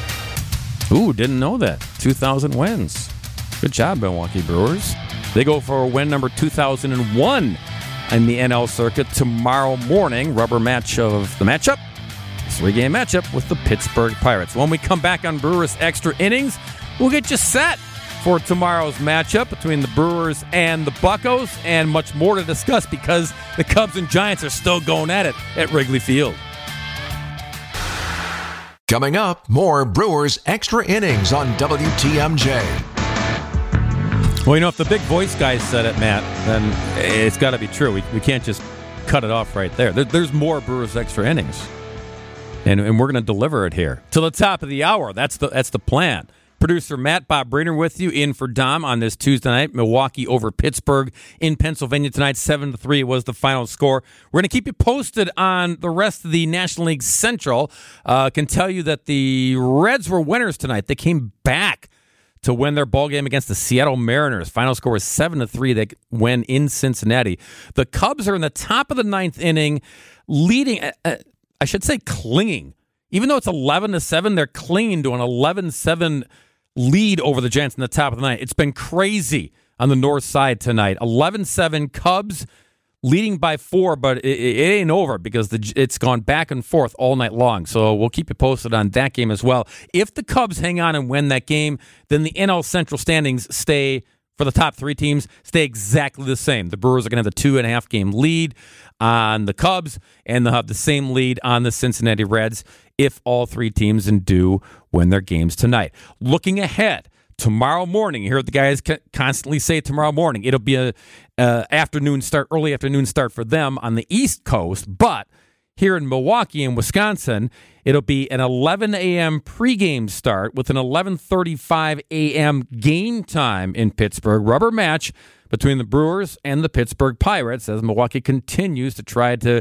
Ooh, didn't know that. two thousand wins. Good job, Milwaukee Brewers. They go for a win number two thousand one in the N L circuit tomorrow morning. Rubber match of the matchup. Three-game matchup with the Pittsburgh Pirates. When we come back on Brewers Extra Innings, we'll get you set for tomorrow's matchup between the Brewers and the Buccos, and much more to discuss because the Cubs and Giants are still going at it at Wrigley Field. Coming up, more Brewers Extra Innings on W T M J. Well, you know, if the big voice guy said it, Matt, then it's got to be true. We, we can't just cut it off right there. there there's more Brewers Extra Innings, and, and we're going to deliver it here till the top of the hour. That's the that's the plan. Producer Matt, Bob Breener with you in for Dom on this Tuesday night. Milwaukee over Pittsburgh in Pennsylvania tonight. seven to three was the final score. We're going to keep you posted on the rest of the National League Central. Uh, can tell you that the Reds were winners tonight. They came back to win their ball game against the Seattle Mariners. Final score was seven to three. They win in Cincinnati. The Cubs are in the top of the ninth inning, leading, uh, I should say clinging. Even though it's eleven to seven, they're clinging to an eleven seven lead over the Giants in the top of the ninth. It's been crazy on the north side tonight. eleven seven Cubs leading by four, but it, it ain't over because the, it's gone back and forth all night long. So we'll keep you posted on that game as well. If the Cubs hang on and win that game, then the N L Central standings stay, for the top three teams, stay exactly the same. The Brewers are going to have the two and a half game lead on the Cubs, and they'll have the same lead on the Cincinnati Reds if all three teams do win their games tonight. Looking ahead, tomorrow morning, you hear the guys constantly say tomorrow morning, it'll be a uh, afternoon start, early afternoon start for them on the East Coast, but here in Milwaukee and Wisconsin, it'll be an eleven a.m. pregame start with an eleven thirty-five a.m. game time in Pittsburgh. Rubber match between the Brewers and the Pittsburgh Pirates as Milwaukee continues to try to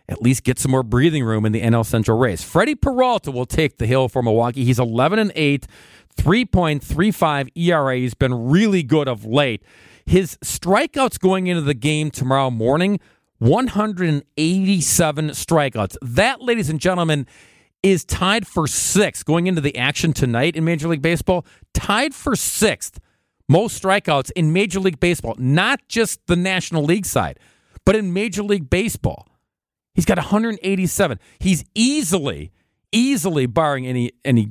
at least get some more breathing room in the N L Central race. Freddie Peralta will take the hill for Milwaukee. He's eleven and eight, three point three five E R A. He's been really good of late. His strikeouts going into the game tomorrow morning, one hundred eighty-seven strikeouts. That, ladies and gentlemen, is tied for sixth going into the action tonight in Major League Baseball. Tied for sixth most strikeouts in Major League Baseball, not just the National League side, but in Major League Baseball. He's got one hundred eighty-seven. He's easily, easily, barring any any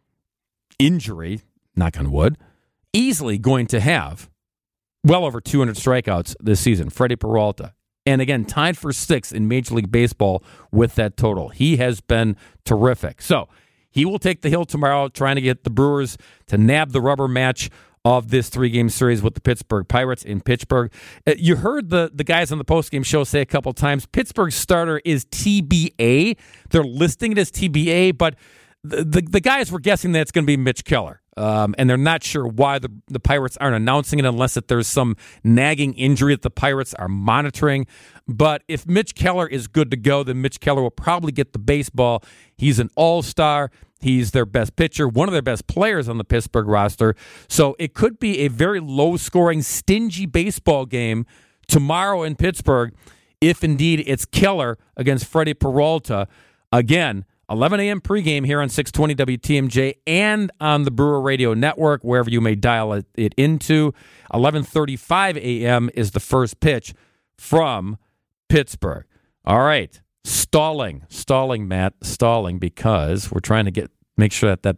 injury, knock on wood, easily going to have well over two hundred strikeouts this season. Freddie Peralta. And again, tied for sixth in Major League Baseball with that total. He has been terrific. So he will take the hill tomorrow, trying to get the Brewers to nab the rubber match of this three-game series with the Pittsburgh Pirates in Pittsburgh. Uh, you heard the, the guys on the postgame show say a couple times, Pittsburgh's starter is T B A. They're listing it as T B A, but the, the, the guys were guessing that it's going to be Mitch Keller. Um, and they're not sure why the, the Pirates aren't announcing it unless that there's some nagging injury that the Pirates are monitoring. But if Mitch Keller is good to go, then Mitch Keller will probably get the baseball. He's an all-star. He's their best pitcher, one of their best players on the Pittsburgh roster. So it could be a very low-scoring, stingy baseball game tomorrow in Pittsburgh if indeed it's Keller against Freddie Peralta. Again, eleven a.m. pregame here on six twenty W T M J and on the Brewer Radio Network, wherever you may dial it, it into. eleven thirty-five a.m. is the first pitch from Pittsburgh. All right. Stalling, stalling, Matt, stalling, because we're trying to get make sure that that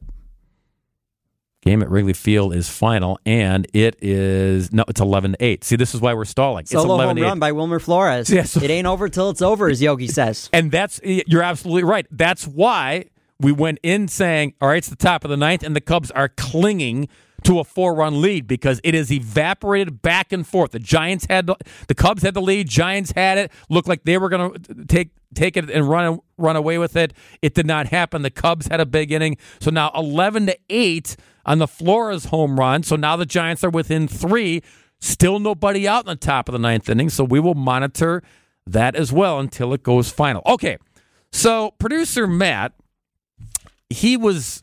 game at Wrigley Field is final, and it is no, it's eleven to eight. See, this is why we're stalling. Solo it's eleven home run by Wilmer Flores. Yeah, so, it ain't over till it's over, as Yogi says. And that's you're absolutely right. That's why we went in saying, all right, it's the top of the ninth, and the Cubs are clinging to a four-run lead because it has evaporated back and forth. The Giants had the, the Cubs had the lead. Giants had it. Looked like they were going to take take it and run run away with it. It did not happen. The Cubs had a big inning. So now eleven to eight on the Flores home run. So now the Giants are within three. Still nobody out in the top of the ninth inning. So we will monitor that as well until it goes final. Okay. So producer Matt, he was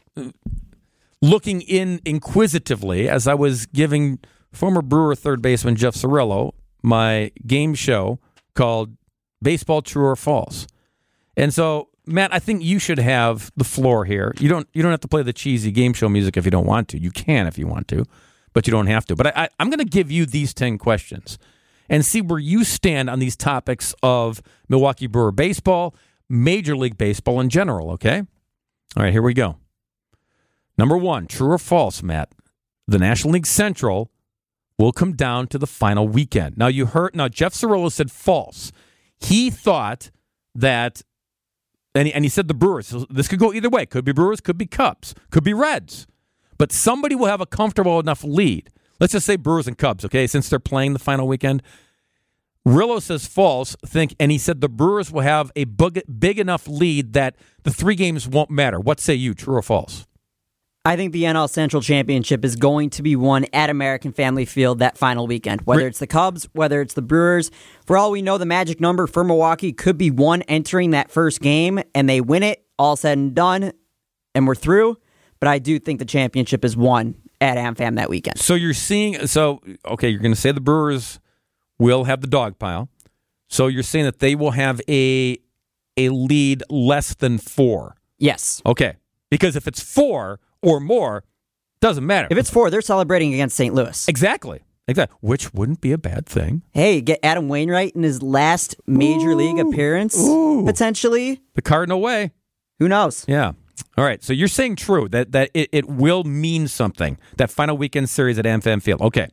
looking in inquisitively as I was giving former Brewer third baseman Jeff Cirillo my game show called Baseball True or False. And so, Matt, I think you should have the floor here. You don't you don't have to play the cheesy game show music if you don't want to. You can if you want to, but you don't have to. But I, I, I'm going to give you these ten questions and see where you stand on these topics of Milwaukee Brewer baseball, Major League Baseball in general, okay? All right, here we go. Number one, true or false, Matt? The National League Central will come down to the final weekend. Now, you heard, now Jeff Cirillo said false. He thought that, and he, and he said the Brewers, so this could go either way. Could be Brewers, could be Cubs, could be Reds. But somebody will have a comfortable enough lead. Let's just say Brewers and Cubs, okay, since they're playing the final weekend. Rillo says false, think, and he said the Brewers will have a big, big enough lead that the three games won't matter. What say you, true or false? I think the N L Central Championship is going to be won at American Family Field that final weekend. Whether it's the Cubs, whether it's the Brewers. For all we know, the magic number for Milwaukee could be one entering that first game, and they win it, all said and done, and we're through. But I do think the championship is won at AmFam that weekend. So you're seeing, so, okay, you're going to say the Brewers will have the dog pile. So you're saying that they will have a a lead less than four. Yes. Okay. Because if it's four or more, doesn't matter. If it's four, they're celebrating against Saint Louis. Exactly. Exactly. Which wouldn't be a bad thing. Hey, get Adam Wainwright in his last major Ooh. league appearance, Ooh. potentially. The Cardinal way. Who knows? Yeah. All right. So you're saying true, that, that it, it will mean something, that final weekend series at AmFam Field. Okay.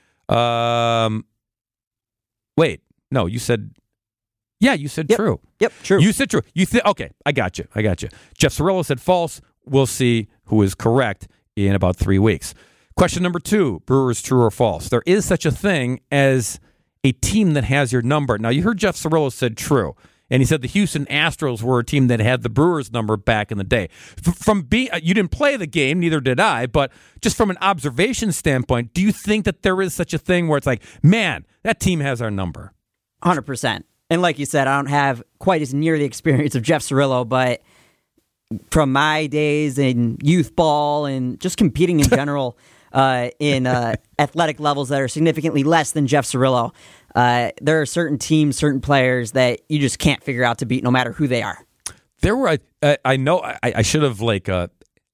Um. Wait. No, you said... Yeah, you said yep. true. Yep, true. You said true. You th- Okay, I got you. I got you. Jeff Cirillo said false. We'll see who is correct in about three weeks. Question number two, Brewers true or false? There is such a thing as a team that has your number. Now, you heard Jeff Cirillo said true, and he said the Houston Astros were a team that had the Brewers number back in the day. F- from be- You didn't play the game, neither did I, but just from an observation standpoint, do you think that there is such a thing where it's like, man, that team has our number? one hundred percent. And like you said, I don't have quite as near the experience of Jeff Cirillo, but from my days in youth ball and just competing in general uh, in uh, athletic levels that are significantly less than Jeff Cirillo, uh, there are certain teams, certain players that you just can't figure out to beat no matter who they are. There were, I, I know, I, I should have like uh,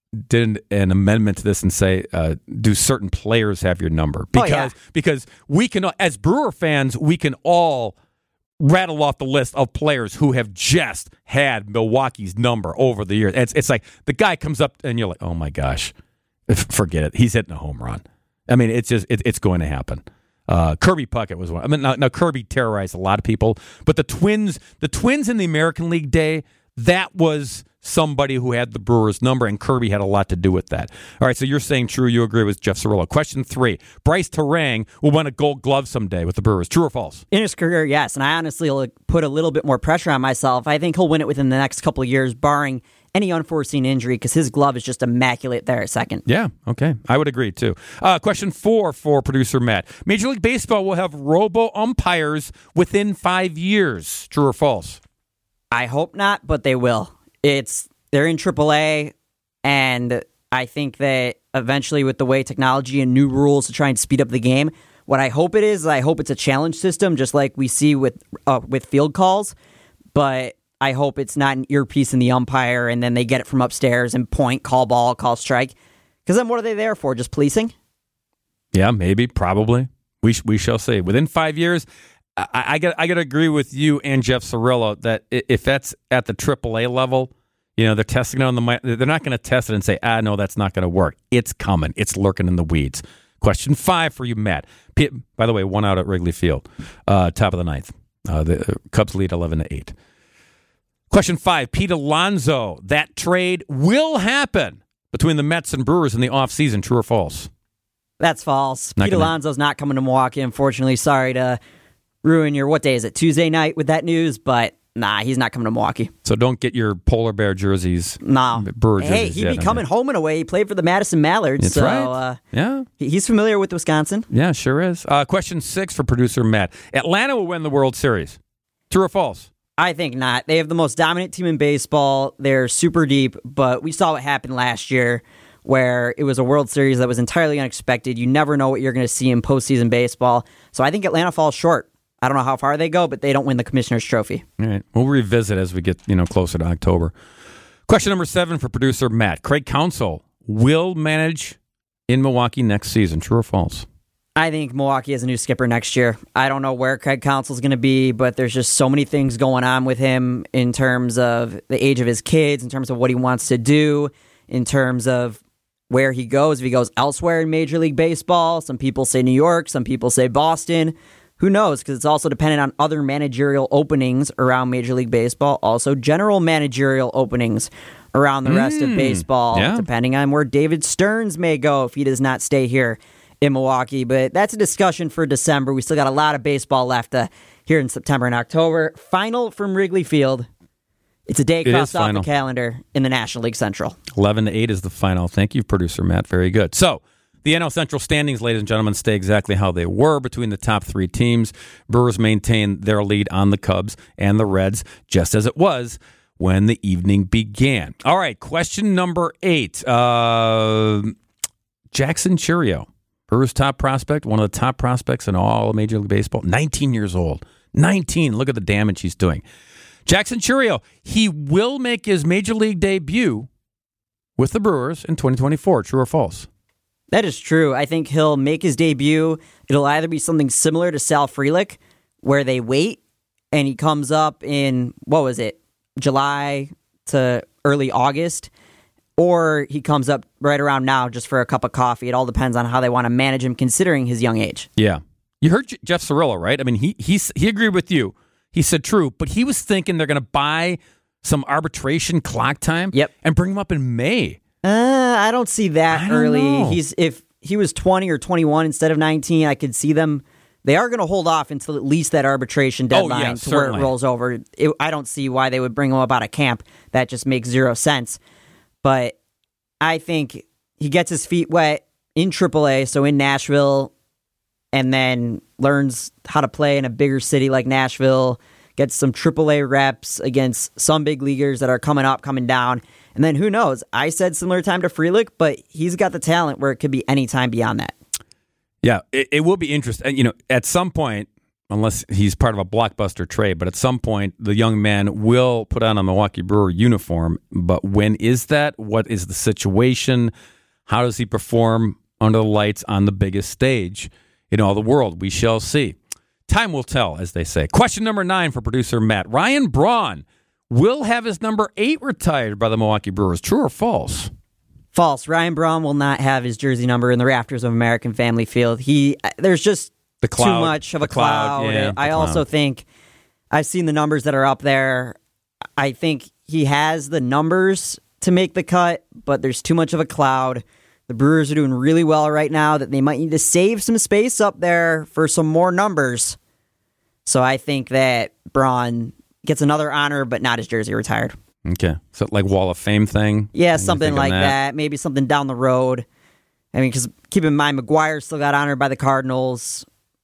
did an amendment to this and say, uh, do certain players have your number? Because, oh, yeah. because we can, as Brewer fans, we can all rattle off the list of players who have just had Milwaukee's number over the years. It's, it's like the guy comes up and you're like, oh my gosh, forget it. He's hitting a home run. I mean, it's just, it, it's going to happen. Uh, Kirby Puckett was one. I mean, now, now Kirby terrorized a lot of people, but the Twins, the Twins in the American League day, that was somebody who had the Brewers' number, and Kirby had a lot to do with that. All right, so you're saying true. You agree with Jeff Cirillo. Question three. Bryce Terang will win a gold glove someday with the Brewers. True or false? In his career, yes, and I honestly will put a little bit more pressure on myself. I think he'll win it within the next couple of years, barring any unforeseen injury, because his glove is just immaculate there at second. Yeah, okay. I would agree, too. Uh, question four for producer Matt. Major League Baseball will have robo-umpires within five years. True or false? I hope not, but they will. It's they're in triple A, and I think that eventually with the way technology and new rules to try and speed up the game, what I hope it is, I hope it's a challenge system, just like we see with uh, with field calls, but I hope it's not an earpiece in the umpire, and then they get it from upstairs and point, call ball, call strike. Because then what are they there for, just policing? Yeah, maybe, probably. We sh- we shall see. Within five years... I, I got I got to agree with you and Jeff Cirillo that if that's at the triple A level, you know, they're testing it on the, they're not going to test it and say, ah, no, that's not going to work. It's coming. It's lurking in the weeds. Question five for you, Matt. P- by the way, one out at Wrigley Field, uh, top of the ninth. Uh, the Cubs lead eleven to eight. Question five, Pete Alonso. That trade will happen between the Mets and Brewers in the offseason. True or false? That's false. Not Pete gonna... Alonso's not coming to Milwaukee, unfortunately. Sorry to ruin your, what day is it, Tuesday night with that news, but nah, he's not coming to Milwaukee. So don't get your polar bear jerseys. No. Brewer jerseys. Hey, he'd yet, be coming home and away. He played for the Madison Mallards. That's so, right. Uh, yeah. He's familiar with Wisconsin. Yeah, sure is. Uh, question six for producer Matt. Atlanta will win the World Series. True or false? I think not. They have the most dominant team in baseball. They're super deep, but we saw what happened last year where it was a World Series that was entirely unexpected. You never know what you're going to see in postseason baseball. So I think Atlanta falls short. I don't know how far they go, but they don't win the Commissioner's Trophy. All right. We'll revisit as we get, you know, closer to October. Question number seven for producer Matt. Craig Counsell will manage in Milwaukee next season. True or false? I think Milwaukee has a new skipper next year. I don't know where Craig Counsell's going to be, but there's just so many things going on with him in terms of the age of his kids, in terms of what he wants to do, in terms of where he goes. If he goes elsewhere in Major League Baseball, some people say New York, some people say Boston. Who knows? Because it's also dependent on other managerial openings around Major League Baseball, also general managerial openings around the rest mm, of baseball, yeah. depending on where David Stearns may go if he does not stay here in Milwaukee. But that's a discussion for December. We still got a lot of baseball left uh, here in September and October. Final from Wrigley Field. It's a day It crossed is off final. the calendar in the National League Central. eleven to eight is the final. Thank you, producer Matt. Very good. So, the N L Central standings, ladies and gentlemen, stay exactly how they were between the top three teams. Brewers maintain their lead on the Cubs and the Reds, just as it was when the evening began. All right, question number eight. Uh, Jackson Chourio, Brewers' top prospect, one of the top prospects in all of Major League Baseball, nineteen years old. nineteen. Look at the damage he's doing. Jackson Chourio, he will make his Major League debut with the Brewers in twenty twenty-four. True or false? That is true. I think he'll make his debut. It'll either be something similar to Sal Frelick, where they wait, and he comes up in, what was it, July to early August, or he comes up right around now just for a cup of coffee. It all depends on how they want to manage him, considering his young age. Yeah. You heard J- Jeff Cirillo, right? I mean, he he's, he agreed with you. He said true, but he was thinking they're going to buy some arbitration clock time yep. and bring him up in May. Uh, I don't see that I don't early. know. He's if he was twenty or twenty-one instead of nineteen, I could see them. They are going to hold off until at least that arbitration deadline oh, yeah, to where certainly. it rolls over. It, I don't see why they would bring him up out of camp. That just makes zero sense. But I think he gets his feet wet in triple A, so in Nashville, and then learns how to play in a bigger city like Nashville, gets some triple A reps against some big leaguers that are coming up, coming down. And then who knows? I said similar time to Frelick, but he's got the talent where it could be any time beyond that. Yeah, it, it will be interesting. You know, at some point, unless he's part of a blockbuster trade, but at some point, the young man will put on a Milwaukee Brewer uniform. But when is that? What is the situation? How does he perform under the lights on the biggest stage in all the world? We shall see. Time will tell, as they say. Question number nine for producer Matt. Ryan Braun will have his number eight retired by the Milwaukee Brewers. True or false? False. Ryan Braun will not have his jersey number in the rafters of American Family Field. He There's just the cloud, too much of a a cloud. cloud yeah, I also cloud. think I've seen the numbers that are up there. I think he has the numbers to make the cut, but there's too much of a cloud. The Brewers are doing really well right now that they might need to save some space up there for some more numbers. So I think that Braun gets another honor, but not his jersey retired. Okay. So like Wall of Fame thing? Yeah, Anything something like that? that. Maybe something down the road. I mean, because keep in mind, McGuire still got honored by the Cardinals.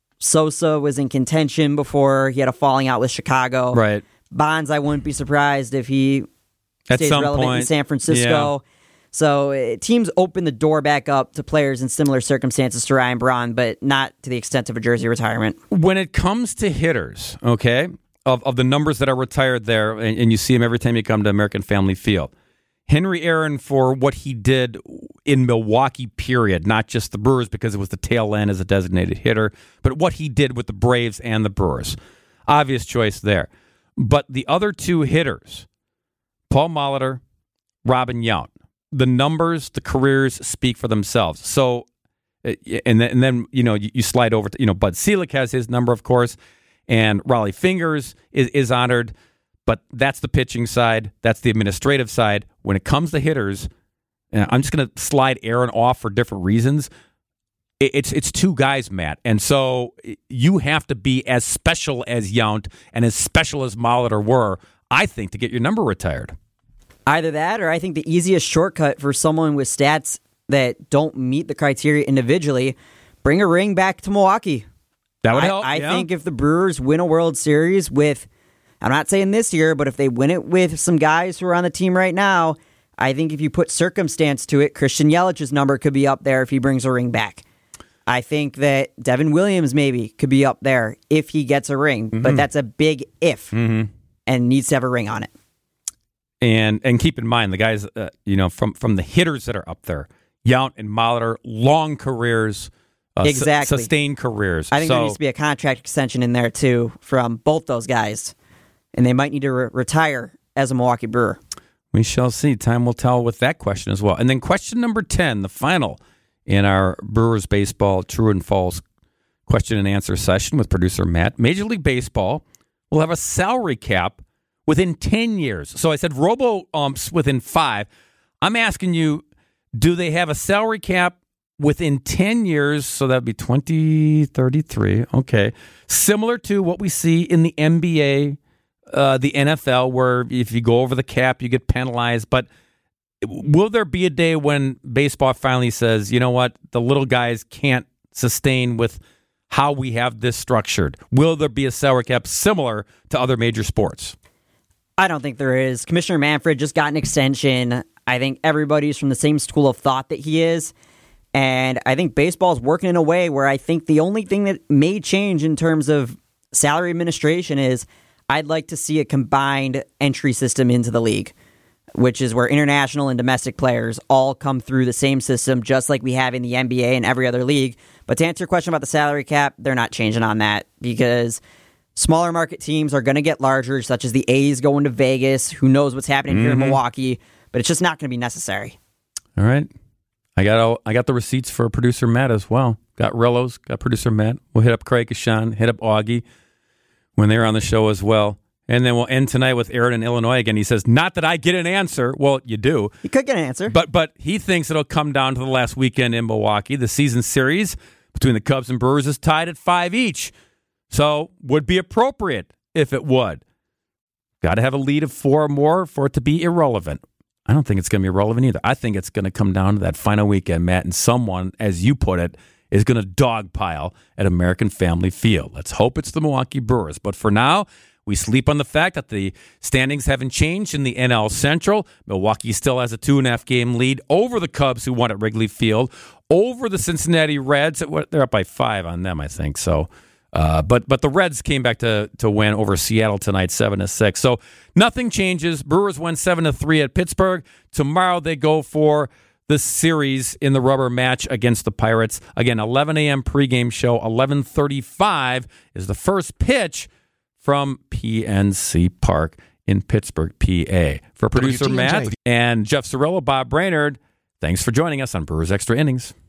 Sosa was in contention before he had a falling out with Chicago. Right. Bonds, I wouldn't be surprised if he At stays some relevant point, in San Francisco. yeah. So uh, teams open the door back up to players in similar circumstances to Ryan Braun, but not to the extent of a jersey retirement. When it comes to hitters, okay, of, of the numbers that are retired there, and, and you see him every time you come to American Family Field, Henry Aaron, for what he did in Milwaukee, period, not just the Brewers because it was the tail end as a designated hitter, but what he did with the Braves and the Brewers. Obvious choice there. But the other two hitters, Paul Molitor, Robin Yount, the numbers, the careers speak for themselves. So, and then, and then you know, you, you slide over to, you know, Bud Selig has his number, of course, and Raleigh Fingers is, is honored, but that's the pitching side. That's the administrative side. When it comes to hitters, and I'm just going to slide Aaron off for different reasons. It, it's it's two guys, Matt, and so you have to be as special as Yount and as special as Molitor were, I think, to get your number retired. Either that, or I think the easiest shortcut for someone with stats that don't meet the criteria individually, bring a ring back to Milwaukee. That would I, help. I yeah. think if the Brewers win a World Series with, I'm not saying this year, but if they win it with some guys who are on the team right now, I think if you put circumstance to it, Christian Yelich's number could be up there if he brings a ring back. I think that Devin Williams maybe could be up there if he gets a ring, mm-hmm. but that's a big if mm-hmm. and needs to have a ring on it. And and keep in mind, the guys, uh, you know, from, from the hitters that are up there, Yount and Molitor, long careers, uh, exactly. su- sustained careers. I think so, there needs to be a contract extension in there, too, from both those guys. And they might need to re- retire as a Milwaukee Brewer. We shall see. Time will tell with that question as well. And then question number ten, the final in our Brewers baseball true and false question and answer session with producer Matt. Major League Baseball will have a salary cap within ten years. So I said robo-umps within five. I'm asking you, do they have a salary cap within ten years? So that would be twenty thirty-three. Okay. Similar to what we see in the N B A, uh, the N F L, where if you go over the cap, you get penalized. But will there be a day when baseball finally says, you know what, the little guys can't sustain with how we have this structured? Will there be a salary cap similar to other major sports? I don't think there is. Commissioner Manfred just got an extension. I think everybody's from the same school of thought that he is. And I think baseball's working in a way where I think the only thing that may change in terms of salary administration is I'd like to see a combined entry system into the league, which is where international and domestic players all come through the same system, just like we have in the N B A and every other league. But to answer your question about the salary cap, they're not changing on that because smaller market teams are going to get larger, such as the A's going to Vegas. Who knows what's happening mm-hmm. here in Milwaukee, but it's just not going to be necessary. All right. I got all, I got the receipts for producer Matt as well. Got Rellos, got producer Matt. We'll hit up Craig Kashan, hit up Augie when they're on the show as well. And then we'll end tonight with Aaron in Illinois again. He says, not that I get an answer. Well, you do. You could get an answer. But but he thinks it'll come down to the last weekend in Milwaukee. The season series between the Cubs and Brewers is tied at five each. So would be appropriate if it would. Got to have a lead of four or more for it to be irrelevant. I don't think it's going to be irrelevant either. I think it's going to come down to that final weekend, Matt, and someone, as you put it, is going to dogpile at American Family Field. Let's hope it's the Milwaukee Brewers. But for now, We sleep on the fact that the standings haven't changed in the N L Central. Milwaukee still has a two and a half game lead over the Cubs, who won at Wrigley Field, over the Cincinnati Reds. They're up by five on them, I think. So, uh, but but the Reds came back to to win over Seattle tonight, seven to six. So nothing changes. Brewers win seven to three at Pittsburgh. Tomorrow they go for the series in the rubber match against the Pirates. Again, eleven a.m. pregame show. eleven thirty-five is the first pitch from P N C Park in Pittsburgh, P A. For producer Matt and Jeff Cirillo, Bob Brainerd, thanks for joining us on Brewers Extra Innings.